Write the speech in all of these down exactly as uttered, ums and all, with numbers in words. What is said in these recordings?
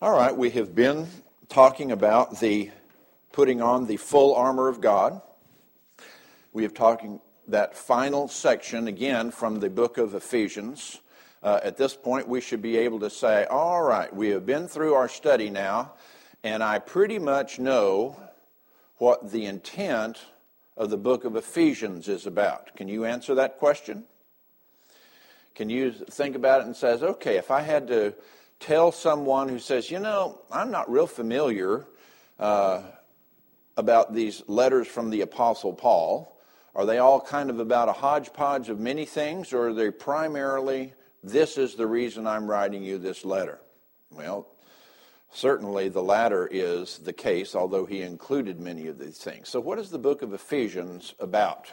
All right, we have been talking about the putting on the full armor of God. We have talking that final section again from the book of Ephesians. Uh, at this point, we should be able to say, all right, we have been through our study now, and I pretty much know what the intent of the book of Ephesians is about. Can you answer that question? Can you think about it and says, okay, if I had to tell someone who says, you know, I'm not real familiar uh, about these letters from the Apostle Paul, are they all kind of about a hodgepodge of many things, or are they primarily, this is the reason I'm writing you this letter? Well, certainly the latter is the case, although he included many of these things. So what is the book of Ephesians about?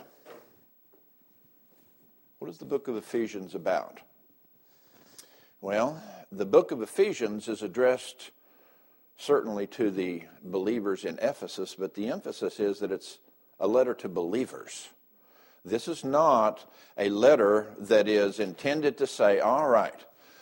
What is the book of Ephesians about? Well, the book of Ephesians is addressed certainly to the believers in Ephesus, but the emphasis is that it's a letter to believers. This is not a letter that is intended to say, all right,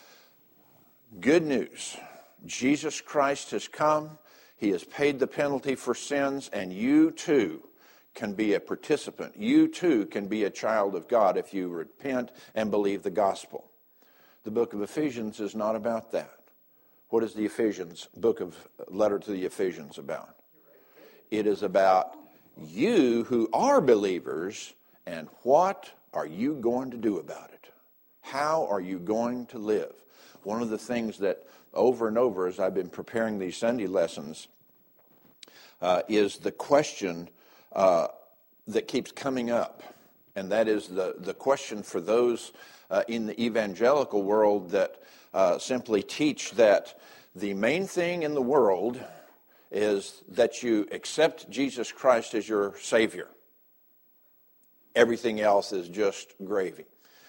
good news. Jesus Christ has come. He has paid the penalty for sins, and you too can be a participant. You too can be a child of God if you repent and believe the gospel. The book of Ephesians is not about that. What is the Ephesians, book of letter to the Ephesians about? It is about you who are believers, and what are you going to do about it? How are you going to live? One of the things that over and over as I've been preparing these Sunday lessons uh, is the question uh, that keeps coming up, and that is the, the question for those uh, in the evangelical world that uh, simply teach that the main thing in the world is that you accept Jesus Christ as your Savior. Everything else is just gravy.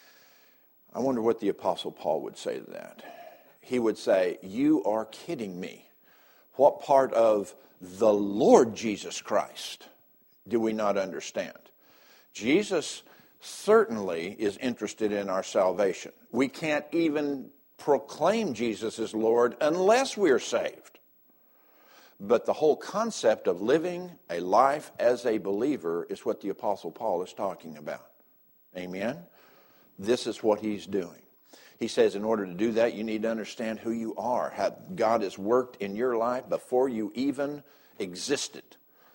I wonder what the Apostle Paul would say to that. He would say, you are kidding me. What part of the Lord Jesus Christ do we not understand? Jesus certainly is interested in our salvation. We can't even proclaim Jesus as Lord unless we're saved. But the whole concept of living a life as a believer is what the Apostle Paul is talking about. Amen? This is what he's doing. He says in order to do that, you need to understand who you are, how God has worked in your life before you even existed.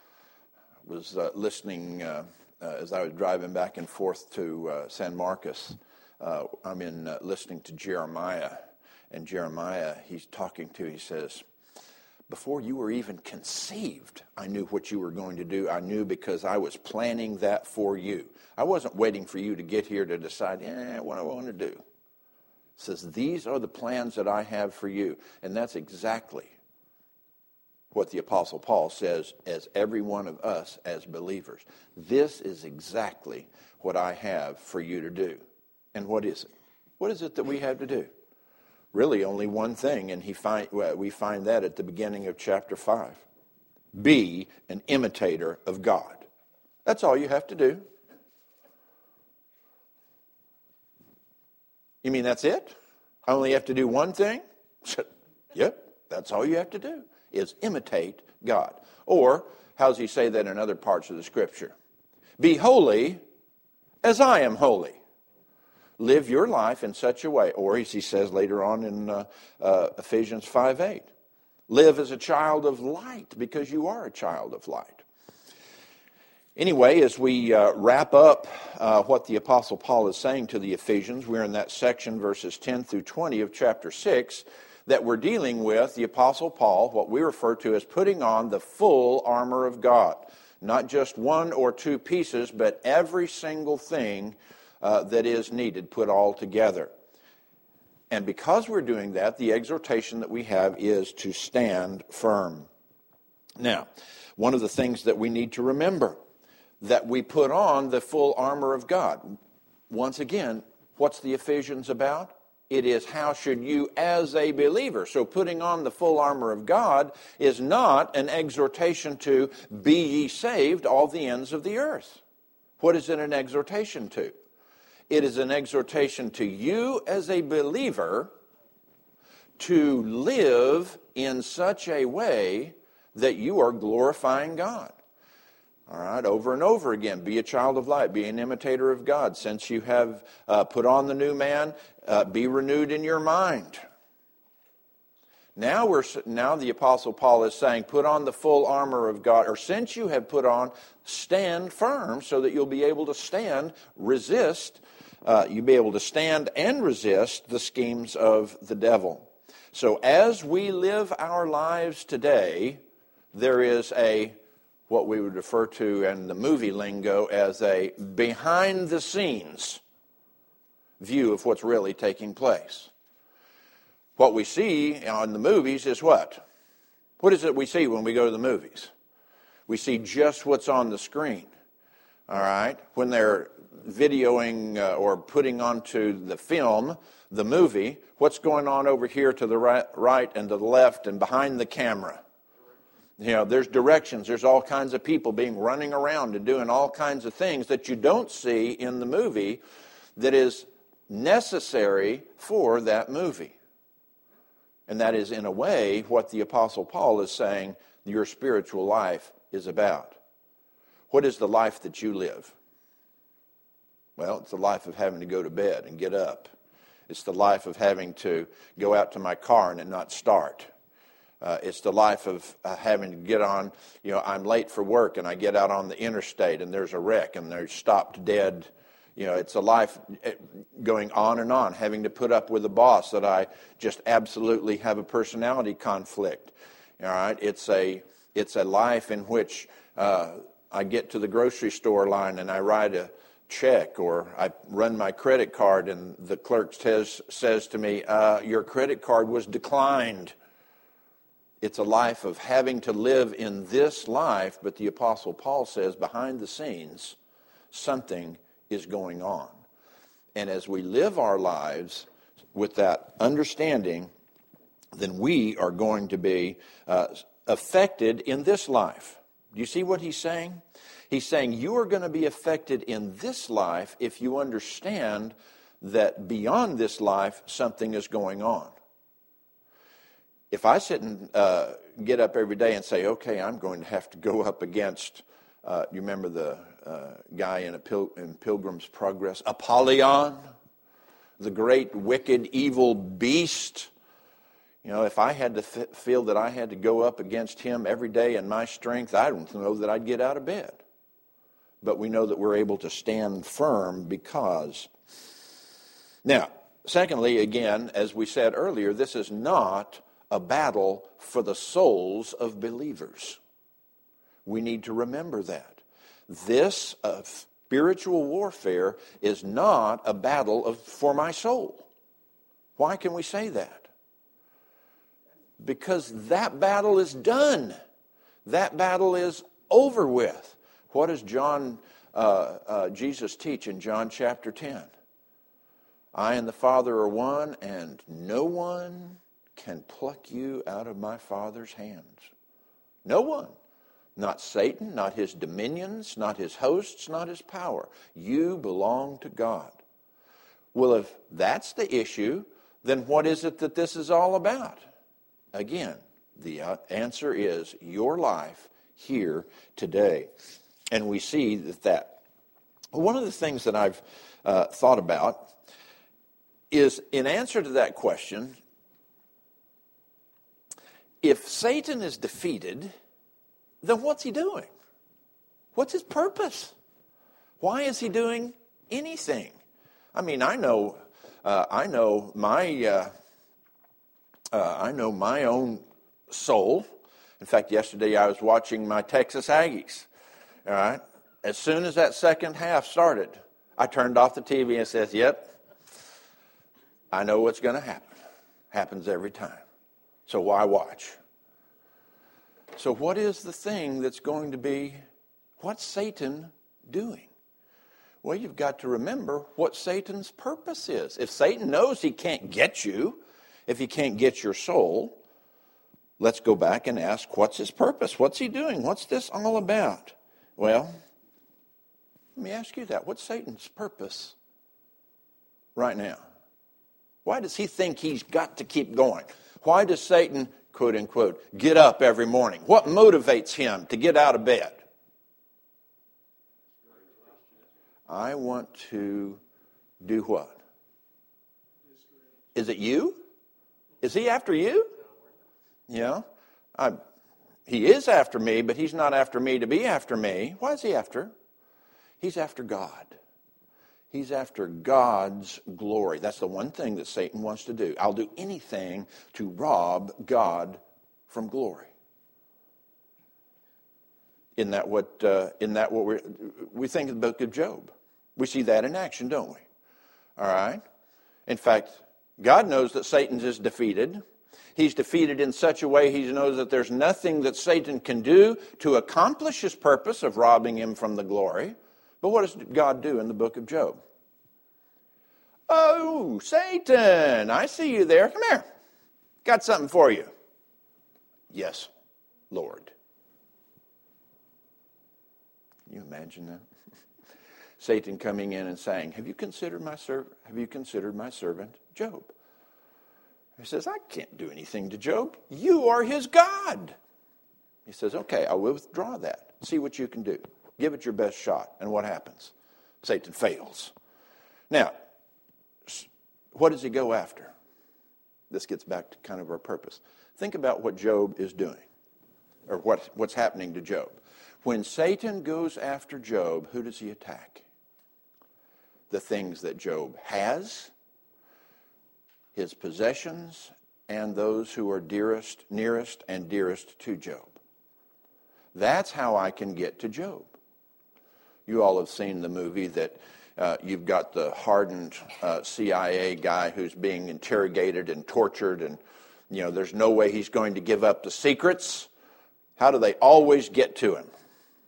I was uh, listening uh, uh, as I was driving back and forth to uh, San Marcos. Uh, I'm in uh, listening to Jeremiah, and Jeremiah, he's talking to, he says, before you were even conceived, I knew what you were going to do. I knew because I was planning that for you. I wasn't waiting for you to get here to decide, eh, what do I want to do? It says, these are the plans that I have for you. And that's exactly what the Apostle Paul says as every one of us as believers. This is exactly what I have for you to do. And what is it? What is it that we have to do? Really only one thing, and he find, well, we find that at the beginning of chapter five. Be an imitator of God. That's all you have to do. You mean that's it? I only have to do one thing? Yep, that's all you have to do, is imitate God. Or, how does he say that in other parts of the Scripture? Be holy as I am holy. Live your life in such a way, or as he says later on in uh, uh, Ephesians five eight, live as a child of light because you are a child of light. Anyway, as we uh, wrap up uh, what the Apostle Paul is saying to the Ephesians, we're in that section, verses ten through twenty of chapter six, that we're dealing with the Apostle Paul, what we refer to as putting on the full armor of God. Not just one or two pieces, but every single thing Uh, that is needed, put all together. And because we're doing that, the exhortation that we have is to stand firm. Now, one of the things that we need to remember, that we put on the full armor of God. Once again, what's the Ephesians about? It is how should you as a believer. So putting on the full armor of God is not an exhortation to be ye saved all the ends of the earth. What is it an exhortation to? It is an exhortation to you as a believer to live in such a way that you are glorifying God. All right, over and over again, be a child of light, be an imitator of God. Since you have uh, put on the new man, uh, be renewed in your mind. Now we're now the Apostle Paul is saying, put on the full armor of God, or since you have put on, stand firm so that you'll be able to stand, resist, uh, you'll be able to stand and resist the schemes of the devil. So as we live our lives today, there is a what we would refer to in the movie lingo as a behind-the-scenes view of what's really taking place. What we see on the movies is what? What is it we see when we go to the movies? We see just what's on the screen, all right? When they're videoing uh, or putting onto the film, the movie, what's going on over here to the right, right and to the left and behind the camera? You know, there's directions. There's all kinds of people being running around and doing all kinds of things that you don't see in the movie that is necessary for that movie. And that is, in a way, what the Apostle Paul is saying your spiritual life is about. What is the life that you live? Well, it's the life of having to go to bed and get up. It's the life of having to go out to my car and it not start. Uh, it's the life of uh, having to get on, you know, I'm late for work and I get out on the interstate and there's a wreck and they're stopped dead. You know, it's a life going on and on, having to put up with a boss that I just absolutely have a personality conflict. All right, it's a it's a life in which uh, I get to the grocery store line and I write a check or I run my credit card and the clerk says says to me, uh, "Your credit card was declined." It's a life of having to live in this life, but the Apostle Paul says behind the scenes, something is going on. And as we live our lives with that understanding, then we are going to be uh, affected in this life. Do you see what he's saying? He's saying you are going to be affected in this life if you understand that beyond this life, something is going on. If I sit and uh, get up every day and say, okay, I'm going to have to go up against, uh, you remember the uh, guy in, a Pil- in Pilgrim's Progress, Apollyon, the great wicked evil beast. You know, if I had to th- feel that I had to go up against him every day in my strength, I don't know that I'd get out of bed. But we know that we're able to stand firm because. Now, secondly, again, as we said earlier, this is not a battle for the souls of believers. We need to remember that. This uh, spiritual warfare is not a battle of, for my soul. Why can we say that? Because that battle is done. That battle is over with. What does John, uh, uh, Jesus teach in John chapter ten? I and the Father are one, and no one can pluck you out of my Father's hands. No one. Not Satan, not his dominions, not his hosts, not his power. You belong to God. Well, if that's the issue, then what is it that this is all about? Again, the answer is your life here today. And we see that that. One of the things that I've uh, thought about is, in answer to that question, if Satan is defeated, then what's he doing? What's his purpose? Why is he doing anything? I mean, I know, uh, I know my, uh, uh, I know my own soul. In fact, yesterday I was watching my Texas Aggies. All right, as soon as that second half started, I turned off the T V and said, "Yep, I know what's going to happen. Happens every time. So why watch?" So what is the thing that's going to be, what's Satan doing? Well, you've got to remember what Satan's purpose is. If Satan knows he can't get you, if he can't get your soul, let's go back and ask, what's his purpose? What's he doing? What's this all about? Well, let me ask you that. What's Satan's purpose right now? Why does he think he's got to keep going? Why does Satan, quote unquote, get up every morning? What motivates him to get out of bed? I want to do what? Is it you? Is he after you? Yeah. I, he is after me, but he's not after me to be after me. Why is he after? He's after God. He's after God's glory. That's the one thing that Satan wants to do. I'll do anything to rob God from glory. Isn't that what? Uh, isn't that what we we think of the book of Job? We see that in action, don't we? All right. In fact, God knows that Satan is defeated. He's defeated in such a way he knows that there's nothing that Satan can do to accomplish his purpose of robbing him from the glory. But what does God do in the book of Job? Oh, Satan, I see you there. Come here. Got something for you. Yes, Lord. Can you imagine that? Satan coming in and saying, have you considered my servant? Have you considered my servant Job? He says, I can't do anything to Job. You are his God. He says, okay, I will withdraw that. See what you can do. Give it your best shot. And what happens? Satan fails. Now, what does he go after? This gets back to kind of our purpose. Think about what Job is doing, or what, what's happening to Job. When Satan goes after Job, who does he attack? The things that Job has, his possessions, and those who are dearest, nearest, and dearest to Job. That's how I can get to Job. You all have seen the movie that uh, you've got the hardened uh, C I A guy who's being interrogated and tortured, and you know there's no way he's going to give up the secrets. How do they always get to him?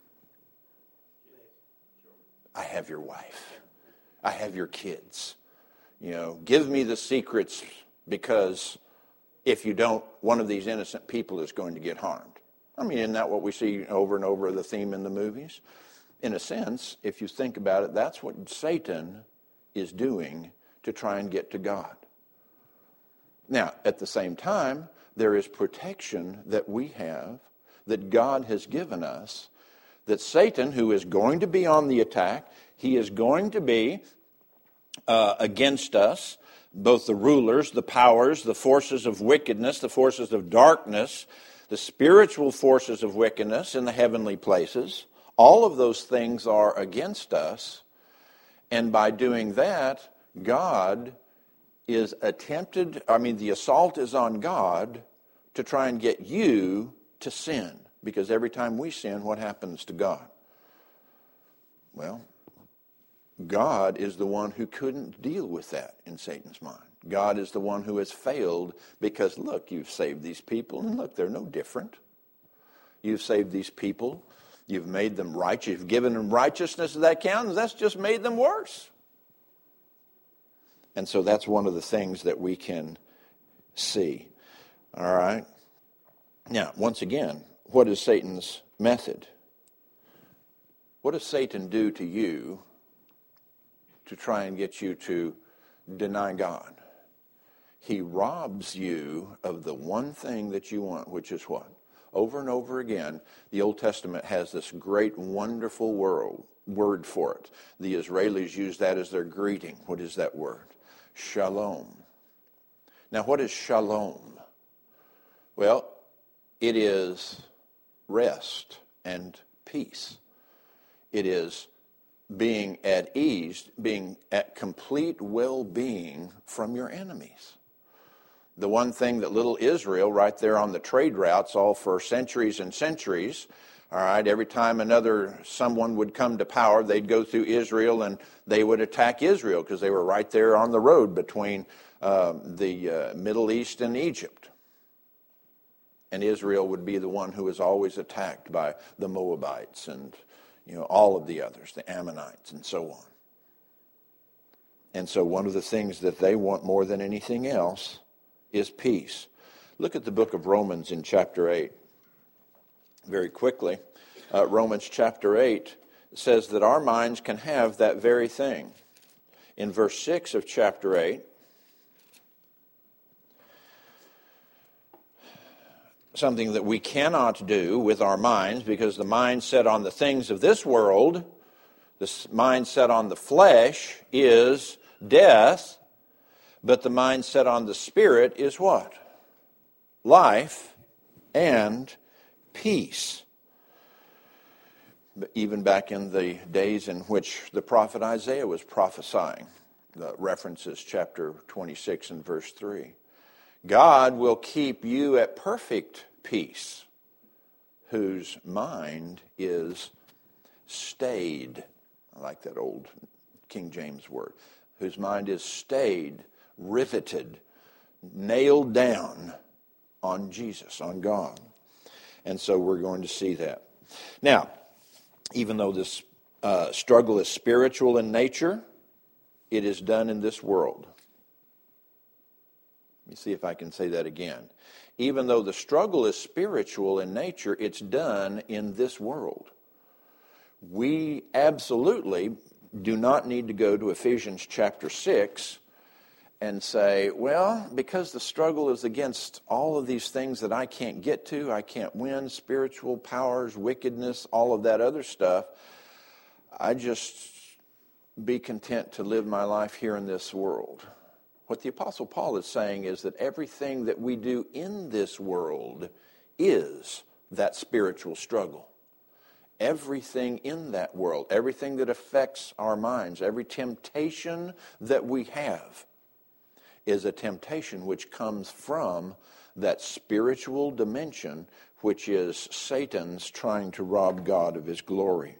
I have your wife. I have your kids. You know, give me the secrets, because if you don't, one of these innocent people is going to get harmed. I mean, isn't that what we see over and over, the theme in the movies? In a sense, if you think about it, that's what Satan is doing to try and get to God. Now, at the same time, there is protection that we have, that God has given us, that Satan, who is going to be on the attack, he is going to be uh, against us, both the rulers, the powers, the forces of wickedness, the forces of darkness, the spiritual forces of wickedness in the heavenly places. All of those things are against us, and by doing that, God is attempted, I mean, the assault is on God to try and get you to sin. Because every time we sin, what happens to God? Well, God is the one who couldn't deal with that in Satan's mind. God is the one who has failed because, look, you've saved these people, and look, they're no different. You've saved these people. You've made them righteous. You've given them righteousness of that count, and that's just made them worse. And so that's one of the things that we can see. All right? Now, once again, what is Satan's method? What does Satan do to you to try and get you to deny God? He robs you of the one thing that you want, which is what? Over and over again, the Old Testament has this great, wonderful word, word for it. The Israelis use that as their greeting. What is that word? Shalom. Now, what is shalom? Well, it is rest and peace. It is being at ease, being at complete well-being from your enemies. The one thing that little Israel, right there on the trade routes, all for centuries and centuries, all right, every time another someone would come to power, they'd go through Israel and they would attack Israel because they were right there on the road between uh, the uh, Middle East and Egypt. And Israel would be the one who was always attacked by the Moabites and, you know, all of the others, the Ammonites and so on. And so one of the things that they want more than anything else is peace. Look at the book of Romans in chapter eight. Very quickly, uh, Romans chapter eight says that our minds can have that very thing. In verse six of chapter eight, something that we cannot do with our minds, because the mind set on the things of this world, the mind set on the flesh is death, but the mind set on the Spirit is what? Life and peace. But even back in the days in which the prophet Isaiah was prophesying, the references chapter twenty-six and verse three. God will keep you at perfect peace, whose mind is stayed. I like that old King James word. Whose mind is stayed, riveted, nailed down on Jesus, on God. And so we're going to see that. Now, even though this uh, struggle is spiritual in nature, it is done in this world. Let me see if I can say that again. Even though the struggle is spiritual in nature, it's done in this world. We absolutely do not need to go to Ephesians chapter six and say, well, because the struggle is against all of these things that I can't get to, I can't win, spiritual powers, wickedness, all of that other stuff, I just be content to live my life here in this world. What the Apostle Paul is saying is that everything that we do in this world is that spiritual struggle. Everything in that world, everything that affects our minds, every temptation that we have is a temptation which comes from that spiritual dimension, which is Satan's trying to rob God of his glory.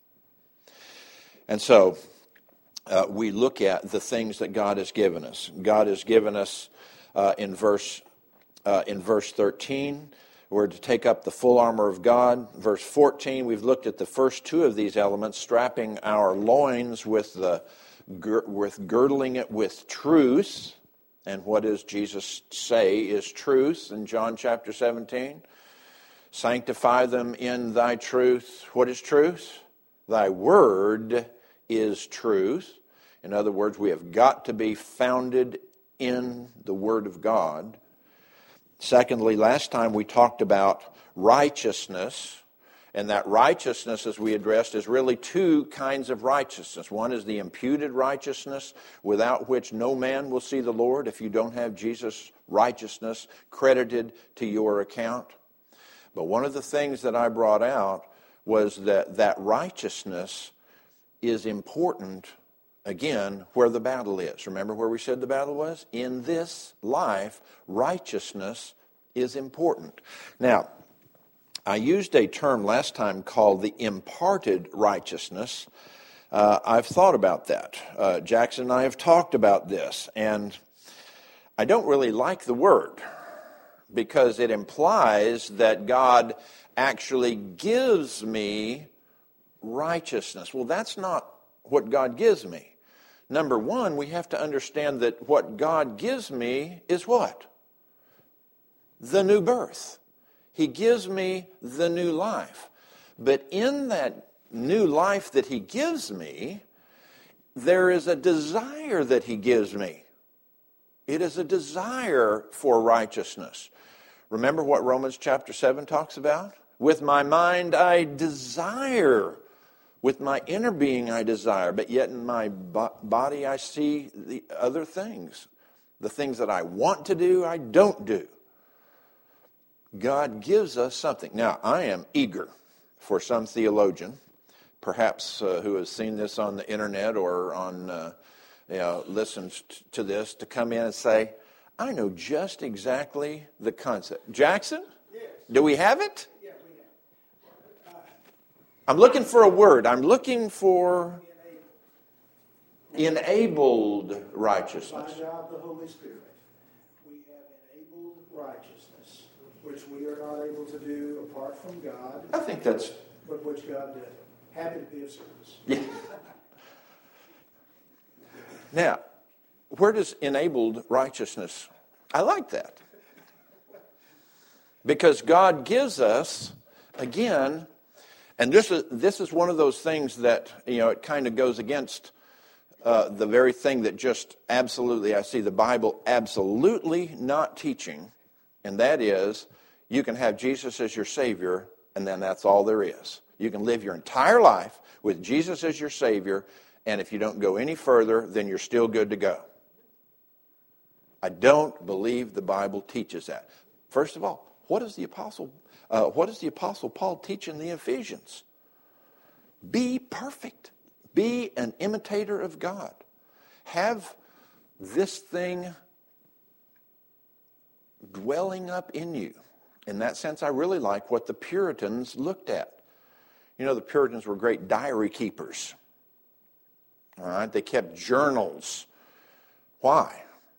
And so, Uh, we look at the things that God has given us. God has given us uh, in verse uh, in verse thirteen, we're to take up the full armor of God. Verse fourteen, we've looked at the first two of these elements, strapping our loins with the with girdling it with truth. And what does Jesus say is truth in John chapter seventeen? Sanctify them in thy truth. What is truth? Thy word is truth. In other words, we have got to be founded in the Word of God. Secondly, last time we talked about righteousness, and that righteousness, as we addressed, is really two kinds of righteousness. One is the imputed righteousness, without which no man will see the Lord if you don't have Jesus' righteousness credited to your account. But one of the things that I brought out was that that righteousness is important, again, where the battle is. Remember where we said the battle was? In this life, righteousness is important. Now, I used a term last time called the imparted righteousness. Uh, I've thought about that. Uh, Jackson and I have talked about this, and I don't really like the word because it implies that God actually gives me righteousness. Well, that's not what God gives me. Number one, we have to understand that what God gives me is what? The new birth. He gives me the new life. But in that new life that He gives me, there is a desire that He gives me. It is a desire for righteousness. Remember what Romans chapter seven talks about? With my mind I desire. With my inner being I desire, but yet in my bo- body I see the other things. The things that I want to do, I don't do. God gives us something. Now, I am eager for some theologian, perhaps uh, who has seen this on the internet or on, uh, you know, listens t- to this, to come in and say, I know just exactly the concept. Jackson, yes. Do we have it? I'm looking for a word. I'm looking for enabled righteousness. By God the Holy Spirit, we have enabled righteousness, which we are not able to do apart from God. I think that's... But which God did. Happy to be of service. Yeah. Now, where does enabled righteousness... I like that. Because God gives us, again... And this is this is one of those things that, you know, it kind of goes against uh, the very thing that just absolutely, I see the Bible absolutely not teaching, and that is, you can have Jesus as your Savior, and then that's all there is. You can live your entire life with Jesus as your Savior, and if you don't go any further, then you're still good to go. I don't believe the Bible teaches that. First of all, what does the Apostle, uh, what does the Apostle Paul teach in the Ephesians? Be perfect. Be an imitator of God. Have this thing dwelling up in you. In that sense, I really like what the Puritans looked at. You know, the Puritans were great diary keepers. All right, they kept journals. Why?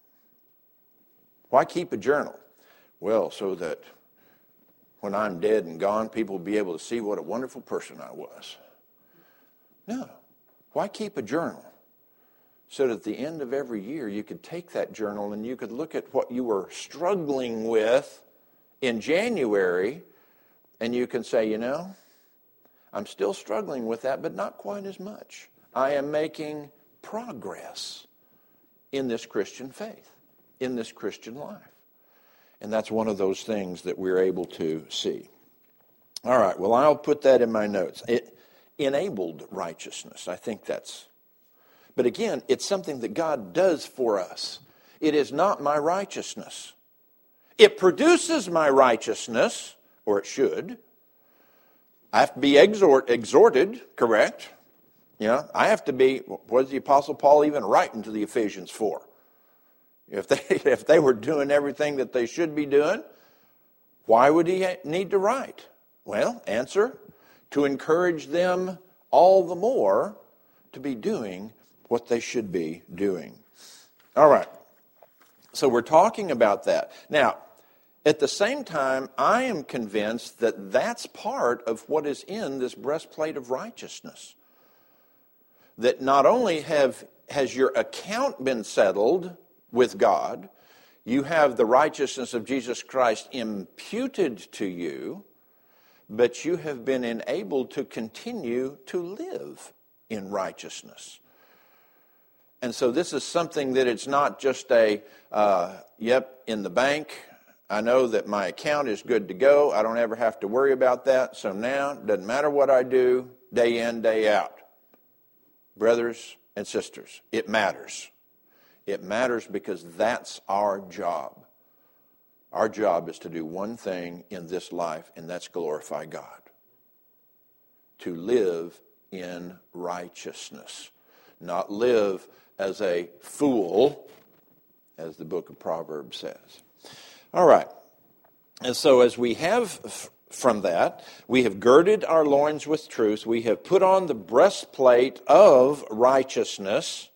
Why keep a journal? Well, so that when I'm dead and gone, people will be able to see what a wonderful person I was. No. Why keep a journal? So that at the end of every year, you could take that journal and you could look at what you were struggling with in January, and you can say, you know, I'm still struggling with that, but not quite as much. I am making progress in this Christian faith, in this Christian life. And that's one of those things that we're able to see. All right, well, I'll put that in my notes. It enabled righteousness. I think that's... But again, it's something that God does for us. It is not my righteousness. It produces my righteousness, or it should. I have to be exhort, exhorted, correct? You know, I have to be, what is the Apostle Paul even writing to the Ephesians for? If they, if they were doing everything that they should be doing, why would he need to write? Well, answer, to encourage them all the more to be doing what they should be doing. All right. So we're talking about that. Now, at the same time, I am convinced that that's part of what is in this breastplate of righteousness. That not only have has your account been settled with God, you have the righteousness of Jesus Christ imputed to you, but you have been enabled to continue to live in righteousness. And so this is something that it's not just a, uh, yep, in the bank, I know that my account is good to go. I don't ever have to worry about that. So now, it doesn't matter what I do, day in, day out. Brothers and sisters, it matters. It matters because that's our job. Our job is to do one thing in this life, and that's glorify God. To live in righteousness. Not live as a fool, as the book of Proverbs says. All right. And so as we have f- from that, we have girded our loins with truth. We have put on the breastplate of righteousness.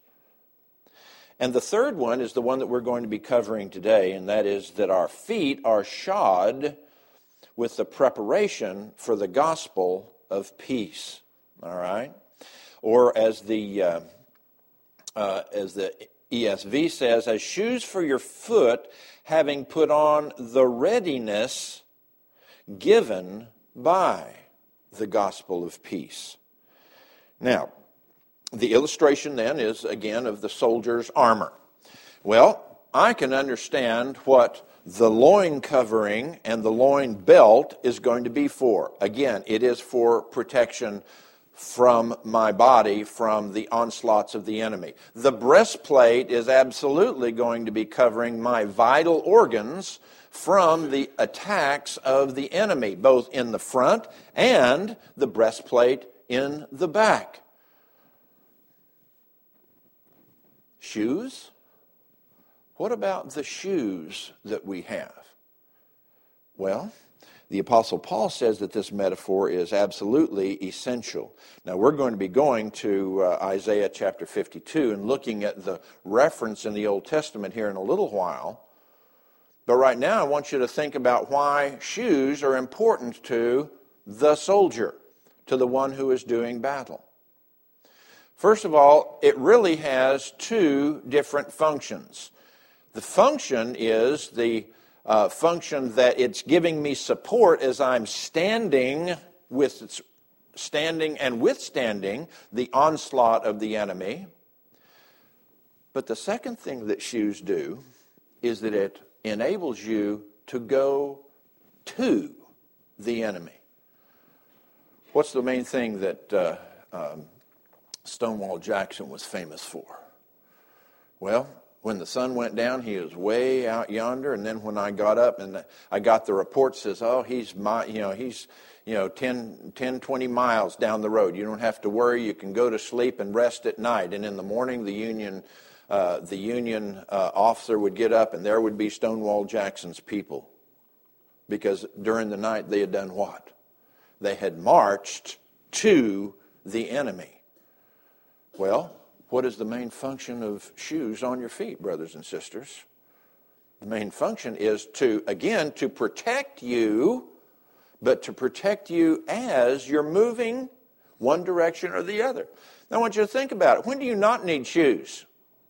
And the third one is the one that we're going to be covering today, and that is that our feet are shod with the preparation for the gospel of peace. All right? Or as the uh, uh, as the E S V says, as shoes for your foot, having put on the readiness given by the gospel of peace. Now, the illustration then is, again, of the soldier's armor. Well, I can understand what the loin covering and the loin belt is going to be for. Again, it is for protection from my body, from the onslaughts of the enemy. The breastplate is absolutely going to be covering my vital organs from the attacks of the enemy, both in the front and the breastplate in the back. Shoes? What about the shoes that we have? Well, the Apostle Paul says that this metaphor is absolutely essential. Now, we're going to be going to uh, Isaiah chapter fifty-two and looking at the reference in the Old Testament here in a little while. But right now, I want you to think about why shoes are important to the soldier, to the one who is doing battle. First of all, it really has two different functions. The function is the uh, function that it's giving me support as I'm standing with standing and withstanding the onslaught of the enemy. But the second thing that shoes do is that it enables you to go to the enemy. What's the main thing that uh, um, Stonewall Jackson was famous for? Well, when the sun went down, he was way out yonder, and then when I got up and I got the report, says, oh, he's my, you know, he's, you know, ten, ten, twenty miles down the road. You don't have to worry. You can go to sleep and rest at night. And in the morning, the Union, uh, the Union uh, officer would get up, and there would be Stonewall Jackson's people, because during the night they had done what? They had marched to the enemy. Well, what is the main function of shoes on your feet, brothers and sisters? The main function is to, again, to protect you, but to protect you as you're moving one direction or the other. Now, I want you to think about it. When do you not need shoes?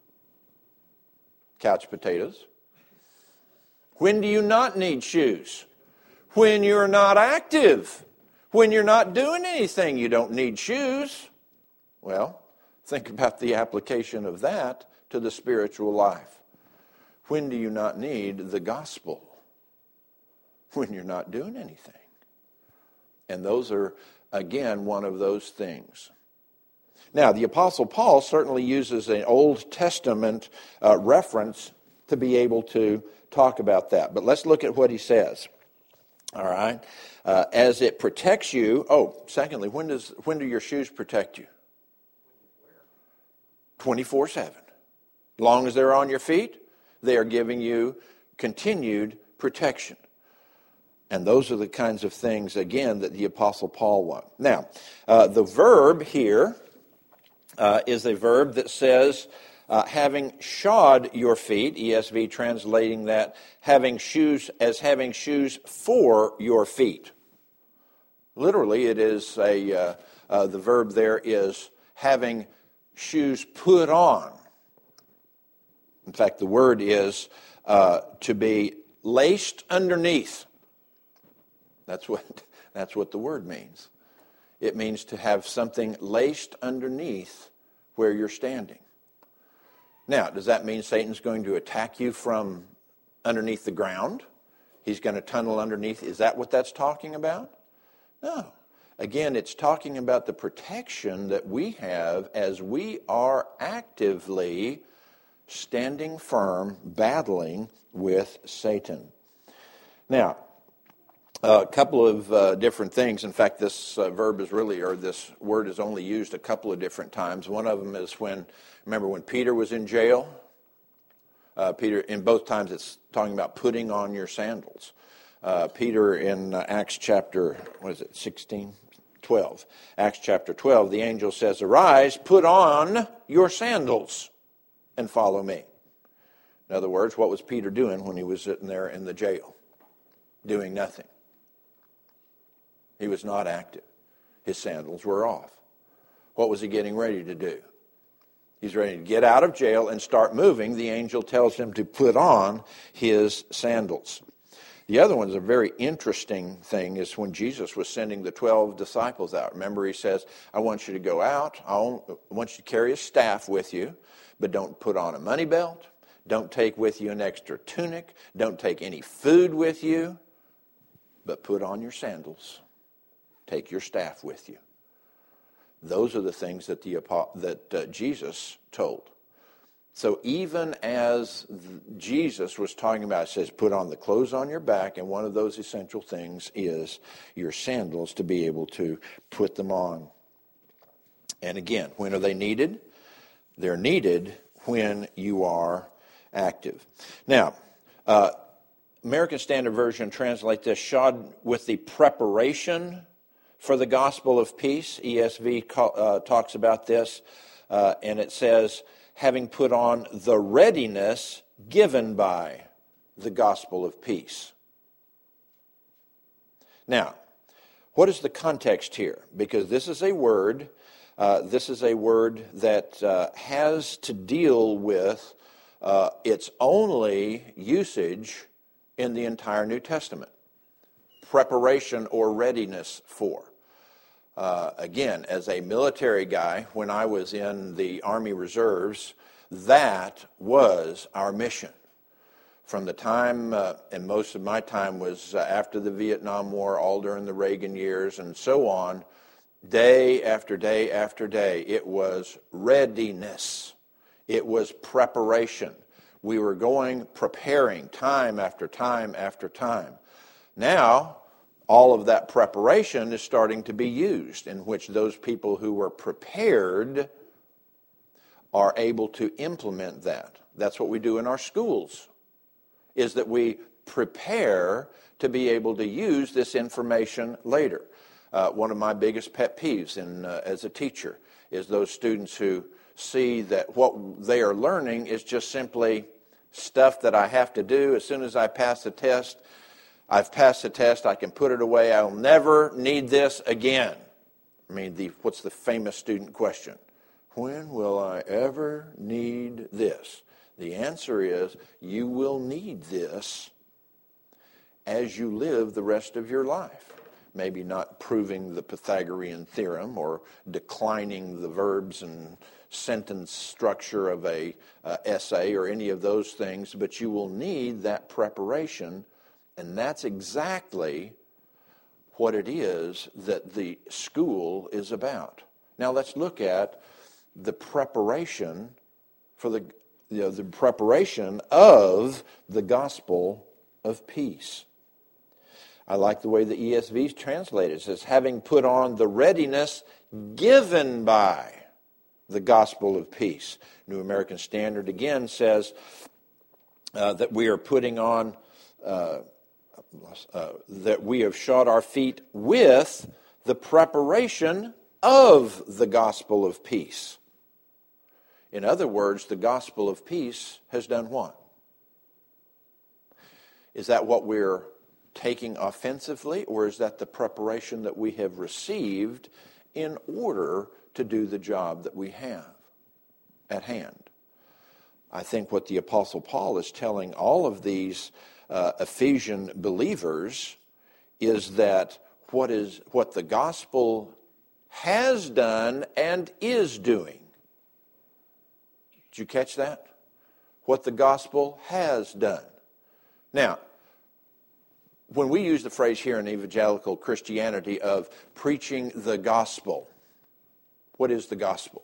Couch potatoes. When do you not need shoes? When you're not active. When you're not doing anything, you don't need shoes. Well, think about the application of that to the spiritual life. When do you not need the gospel? When you're not doing anything. And those are, again, one of those things. Now, the Apostle Paul certainly uses an Old Testament uh, reference to be able to talk about that. But let's look at what he says. All right? Uh, as it protects you. Oh, secondly, when does when do your shoes protect you? twenty-four seven. As long as they're on your feet, they are giving you continued protection. And those are the kinds of things, again, that the Apostle Paul wants. Now, uh, the verb here uh, is a verb that says, uh, having shod your feet, E S V translating that, having shoes as having shoes for your feet. Literally, it is a, uh, uh, the verb there is having shoes put on. In fact, the word is uh, to be laced underneath. That's what, that's what the word means. It means to have something laced underneath where you're standing. Now, does that mean Satan's going to attack you from underneath the ground? He's going to tunnel underneath. Is that what that's talking about? No. Again, it's talking about the protection that we have as we are actively standing firm, battling with Satan. Now, a couple of uh, different things. In fact, this uh, verb is really, or this word is only used a couple of different times. One of them is when, remember when Peter was in jail? Uh, Peter, in both times it's talking about putting on your sandals. Uh, Peter in uh, Acts chapter, what is it, sixteen? twelve. Acts chapter twelve, the angel says, arise, put on your sandals and follow me. In other words, what was Peter doing when he was sitting there in the jail? Doing nothing. He was not active. His sandals were off. What was he getting ready to do? He's ready to get out of jail and start moving. The angel tells him to put on his sandals. The other one is a very interesting thing is when Jesus was sending the twelve disciples out. Remember, he says, I want you to go out. I want you to carry a staff with you, but don't put on a money belt. Don't take with you an extra tunic. Don't take any food with you, but put on your sandals. Take your staff with you. Those are the things that, the, that uh, Jesus told. So even as Jesus was talking about, it says, put on the clothes on your back, and one of those essential things is your sandals to be able to put them on. And again, when are they needed? They're needed when you are active. Now, uh, American Standard Version translates this, shod with the preparation for the gospel of peace. E S V uh, talks about this, uh, and it says, having put on the readiness given by the gospel of peace. Now, what is the context here? Because this is a word, uh, this is a word that uh, has to deal with uh, its only usage in the entire New Testament. Preparation or readiness for. Uh, again, as a military guy, when I was in the Army Reserves, that was our mission. from the time, uh, and most of my time was uh, after the Vietnam War, all during the Reagan years and so on, day after day after day, it was readiness. It was preparation. We were going, preparing time after time after time. Now, all of that preparation is starting to be used, in which those people who were prepared are able to implement that. That's what we do in our schools, is that we prepare to be able to use this information later. Uh, one of my biggest pet peeves in, uh, as a teacher is those students who see that what they are learning is just simply stuff that I have to do. As soon as I pass the test, I've passed the test, I can put it away. I'll never need this again. I mean, the, what's the famous student question? When will I ever need this? The answer is, you will need this as you live the rest of your life. Maybe not proving the Pythagorean theorem or declining the verbs and sentence structure of a uh, essay or any of those things, but you will need that preparation, and that's exactly what it is that the school is about. Now let's look at the preparation for the you know, the preparation of the gospel of peace. I like the way the E S V is translated. It says, having put on the readiness given by the gospel of peace. New American Standard again says uh, that we are putting on, uh, uh, that we have shod our feet with the preparation of the gospel of peace. In other words, the gospel of peace has done what? Is that what we're taking offensively, or is that the preparation that we have received in order to do the job that we have at hand? I think what the Apostle Paul is telling all of these uh, Ephesian believers is that what is what the gospel has done and is doing. Did you catch that? What the gospel has done. Now, when we use the phrase here in evangelical Christianity of preaching the gospel, what is the gospel?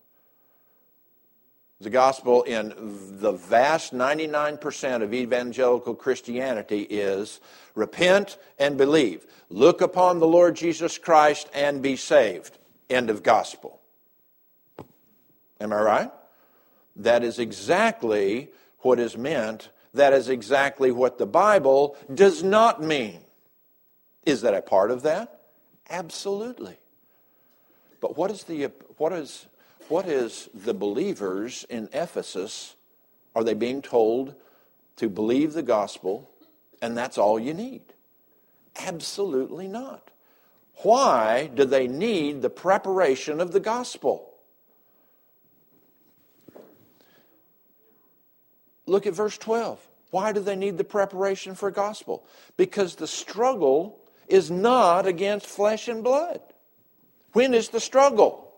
The gospel in the vast ninety-nine percent of evangelical Christianity is repent and believe. Look upon the Lord Jesus Christ and be saved. End of gospel. Am I right? That is exactly what is meant. That is exactly what the Bible does not mean. Is that a part of that? Absolutely. But what is the what is what is the believers in Ephesus? Are they being told to believe the gospel and that's all you need? Absolutely not. Why do they need the preparation of the gospel? Look at verse twelve. Why do they need the preparation for gospel? Because the struggle is not against flesh and blood. When is the struggle?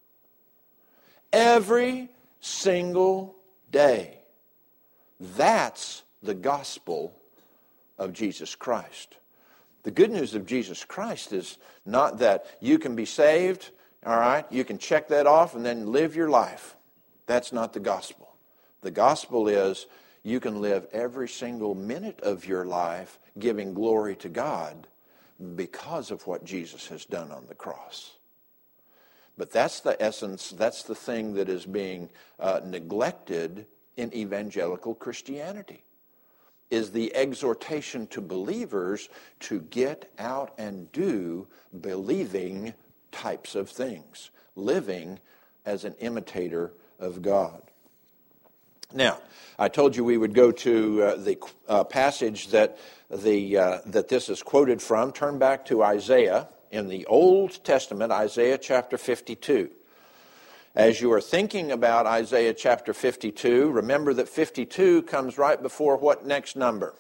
Every single day. That's the gospel of Jesus Christ. The good news of Jesus Christ is not that you can be saved, all right, you can check that off and then live your life. That's not the gospel. The gospel is you can live every single minute of your life giving glory to God because of what Jesus has done on the cross. But that's the essence, that's the thing that is being uh, neglected in evangelical Christianity, is the exhortation to believers to get out and do believing types of things, living as an imitator of God. Now, I told you we would go to uh, the uh, passage that the uh, that this is quoted from. Turn back to Isaiah in the Old Testament, Isaiah chapter fifty-two. As you are thinking about Isaiah chapter fifty-two, remember that fifty-two comes right before what next number?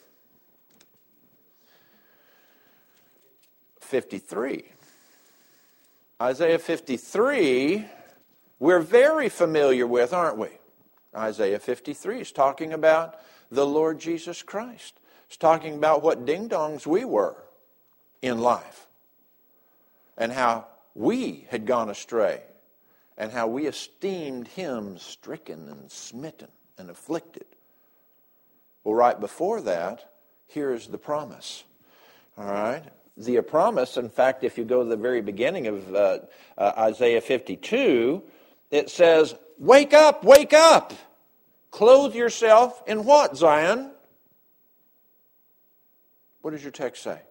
fifty-three. Isaiah fifty-three, we're very familiar with, aren't we? Isaiah fifty-three is talking about the Lord Jesus Christ. It's talking about what ding-dongs we were in life and how we had gone astray and how we esteemed him stricken and smitten and afflicted. Well, right before that, here is the promise. All right? The promise, in fact, if you go to the very beginning of uh, uh, Isaiah fifty-two, it says, wake up, wake up. Clothe yourself in what, Zion? What does your text say?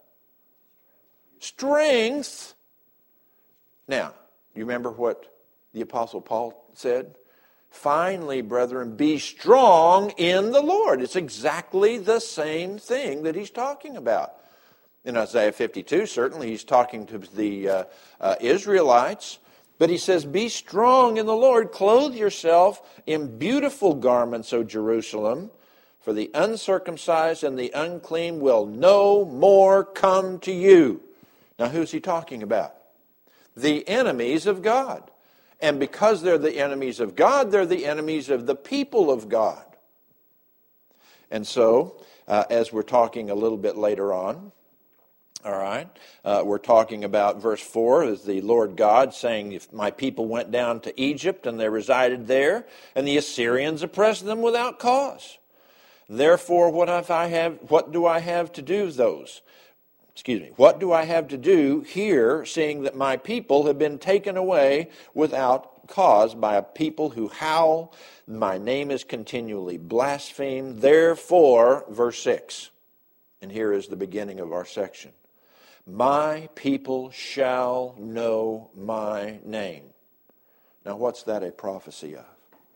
Strength. Now, you remember what the Apostle Paul said? Finally, brethren, be strong in the Lord. It's exactly the same thing that he's talking about. In Isaiah fifty-two, certainly he's talking to the uh, uh, Israelites, but he says, be strong in the Lord, clothe yourself in beautiful garments, O Jerusalem, for the uncircumcised and the unclean will no more come to you. Now, who's he talking about? The enemies of God. And because they're the enemies of God, they're the enemies of the people of God. And so, uh, as we're talking a little bit later on, all right, uh, we're talking about verse four, is the Lord God saying, if my people went down to Egypt and they resided there, and the Assyrians oppressed them without cause. Therefore, what if I have? What do I have to do with those? Excuse me. What do I have to do here, seeing that my people have been taken away without cause by a people who howl? My name is continually blasphemed. Therefore, verse six, and here is the beginning of our section. My people shall know my name. Now, what's that a prophecy of?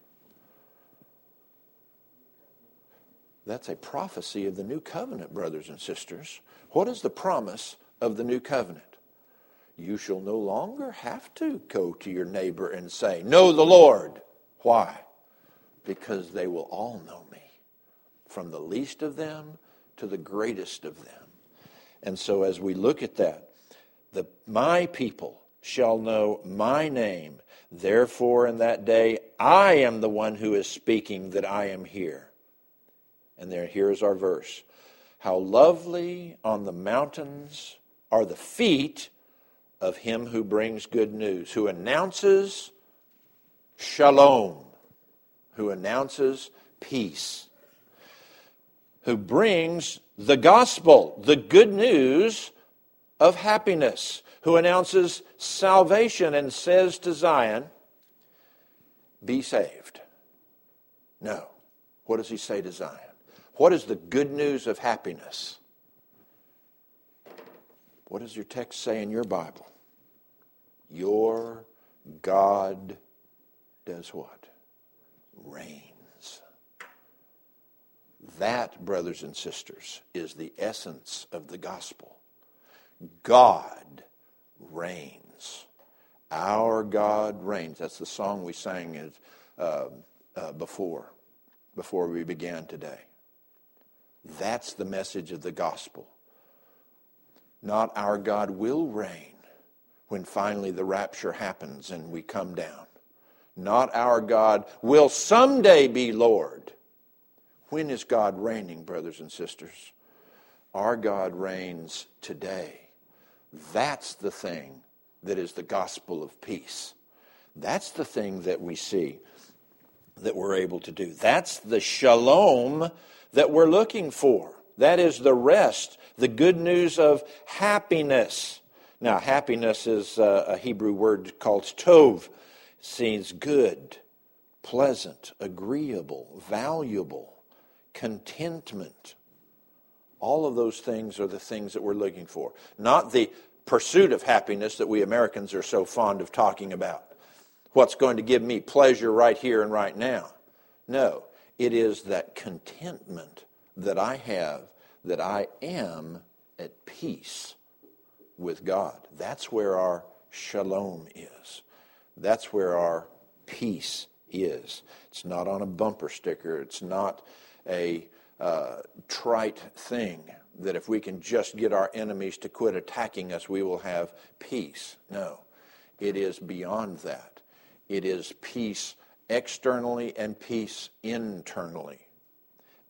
That's a prophecy of the new covenant, brothers and sisters. What is the promise of the new covenant? You shall no longer have to go to your neighbor and say, know the Lord. Why? Because they will all know me, from the least of them to the greatest of them. And so as we look at that, the my people shall know my name. Therefore in that day I am the one who is speaking, that I am here. And there, here is our verse. How lovely on the mountains are the feet of him who brings good news, who announces shalom, who announces peace, who brings the gospel, the good news of happiness, who announces salvation and says to Zion, be saved. No. What does he say to Zion? What is the good news of happiness? What does your text say in your Bible? Your God does what? Reigns. That, brothers and sisters, is the essence of the gospel. God reigns. Our God reigns. That's the song we sang uh, uh, before, before we began today. That's the message of the gospel. Not our God will reign when finally the rapture happens and we come down. Not our God will someday be Lord. When is God reigning, brothers and sisters? Our God reigns today. That's the thing that is the gospel of peace. That's the thing that we see that we're able to do. That's the shalom that we're looking for. That is the rest, the good news of happiness. Now, happiness is a Hebrew word called tov. It means good, pleasant, agreeable, valuable, contentment. All of those things are the things that we're looking for. Not the pursuit of happiness that we Americans are so fond of talking about. What's going to give me pleasure right here and right now? No. It is that contentment that I have, that I am at peace with God. That's where our shalom is. That's where our peace is. It's not on a bumper sticker. It's not a uh, trite thing that if we can just get our enemies to quit attacking us, we will have peace. No, it is beyond that. It is peace externally and peace internally.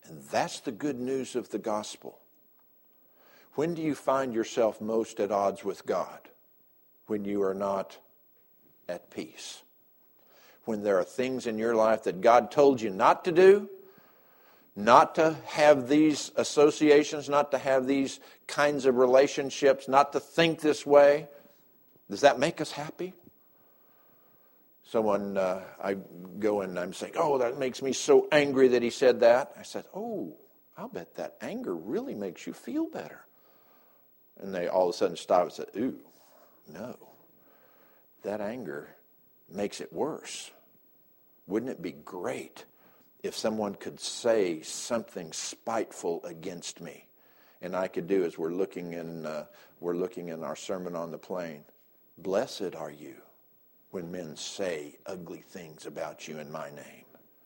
And that's the good news of the gospel. When do you find yourself most at odds with God? When you are not at peace. When there are things in your life that God told you not to do, not to have these associations, not to have these kinds of relationships, not to think this way. Does that make us happy? Someone, uh, I go and I'm saying, oh, that makes me so angry that he said that. I said, oh, I'll bet that anger really makes you feel better. And they all of a sudden stop and say, ooh, no. That anger makes it worse. Wouldn't it be great if someone could say something spiteful against me? And I could do as we're looking in, uh, we're looking in our Sermon on the Plain. Blessed are you when men say ugly things about you in my name.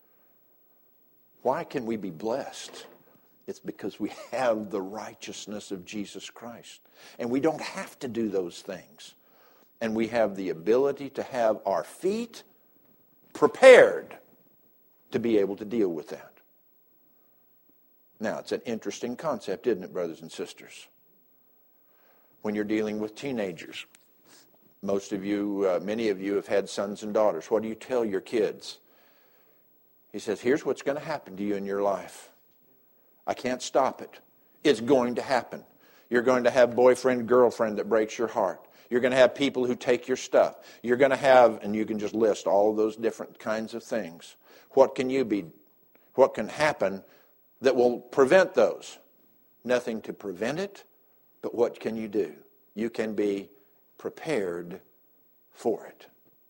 Why can we be blessed? It's because we have the righteousness of Jesus Christ. And we don't have to do those things. And we have the ability to have our feet prepared to be able to deal with that. Now, it's an interesting concept, isn't it, brothers and sisters? When you're dealing with teenagers, most of you, uh, many of you have had sons and daughters. What do you tell your kids? He says, here's what's going to happen to you in your life. I can't stop it. It's going to happen. You're going to have boyfriend, girlfriend that breaks your heart. You're going to have people who take your stuff. You're going to have, and you can just list all of those different kinds of things. What can you be, what can happen that will prevent those? Nothing to prevent it, but what can you do? You can be prepared for it.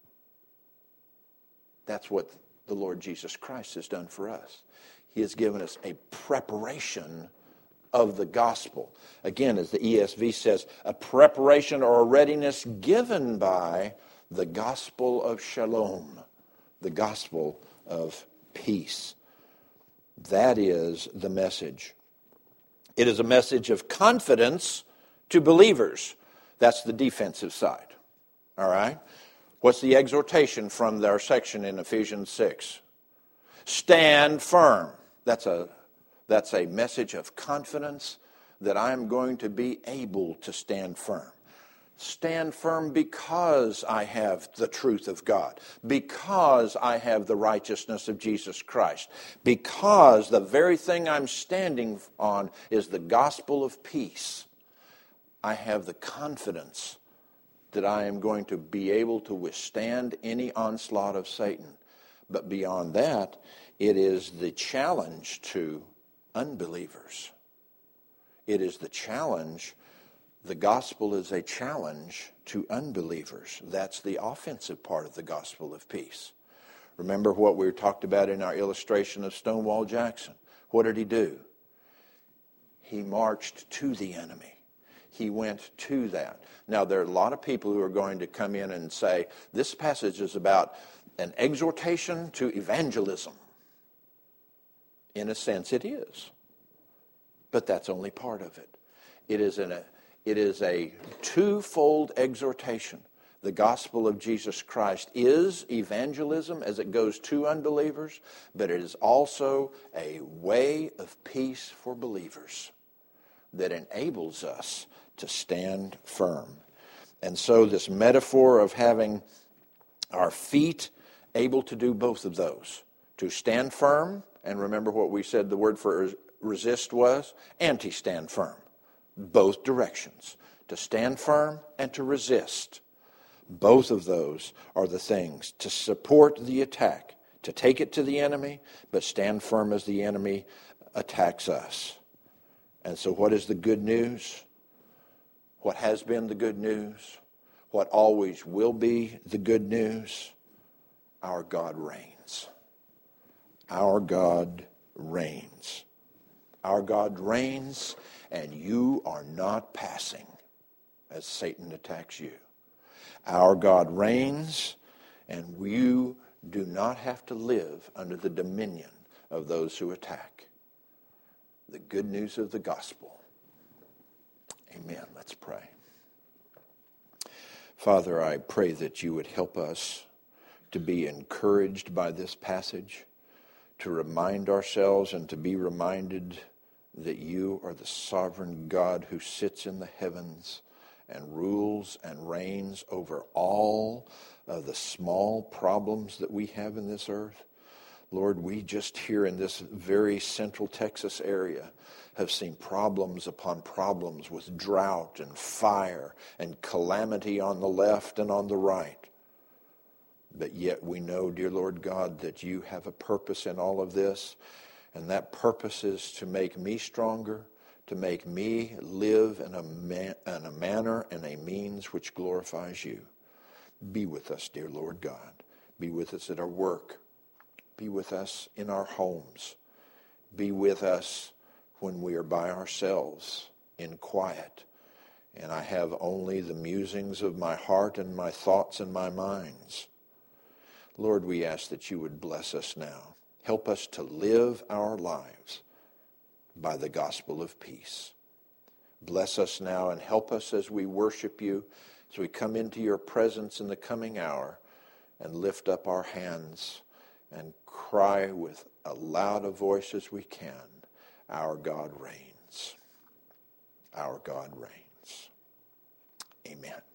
That's what the Lord Jesus Christ has done for us. He has given us a preparation of the gospel. Again, as the E S V says, a preparation or a readiness given by the gospel of shalom, the gospel of peace. That is the message. It is a message of confidence to believers. That's the defensive side. All right? What's the exhortation from our section in Ephesians six? Stand firm. That's a That's a message of confidence that I am going to be able to stand firm. Stand firm because I have the truth of God, because I have the righteousness of Jesus Christ, because the very thing I'm standing on is the gospel of peace. I have the confidence that I am going to be able to withstand any onslaught of Satan. But beyond that, it is the challenge to unbelievers. It is the challenge. The gospel is a challenge to unbelievers. That's the offensive part of the gospel of peace. Remember what we talked about in our illustration of Stonewall Jackson. What did he do? He marched to the enemy. He went to that. Now, there are a lot of people who are going to come in and say, this passage is about an exhortation to evangelism. In a sense, it is. But that's only part of it. It is, an, a, it is a twofold exhortation. The gospel of Jesus Christ is evangelism as it goes to unbelievers, but it is also a way of peace for believers that enables us to stand firm. And so this metaphor of having our feet able to do both of those, to stand firm, and remember what we said the word for resist was? Anti-stand firm. Both directions. To stand firm and to resist. Both of those are the things to support the attack, to take it to the enemy, but stand firm as the enemy attacks us. And so what is the good news? What has been the good news? What always will be the good news? Our God reigns. Our God reigns. Our God reigns, and you are not passing as Satan attacks you. Our God reigns, and you do not have to live under the dominion of those who attack. The good news of the gospel. Amen. Let's pray. Father, I pray that you would help us to be encouraged by this passage, to remind ourselves and to be reminded that you are the sovereign God who sits in the heavens and rules and reigns over all of the small problems that we have in this earth. Lord, we just here in this very central Texas area have seen problems upon problems with drought and fire and calamity on the left and on the right. But yet we know, dear Lord God, that you have a purpose in all of this, and that purpose is to make me stronger, to make me live in a, man, in a manner and a means which glorifies you. Be with us, dear Lord God. Be with us at our work. Be with us in our homes. Be with us when we are by ourselves in quiet, and I have only the musings of my heart and my thoughts and my minds. Lord, we ask that you would bless us now. Help us to live our lives by the gospel of peace. Bless us now and help us as we worship you, as we come into your presence in the coming hour and lift up our hands and cry with as loud a voice as we can, our God reigns. Our God reigns. Amen.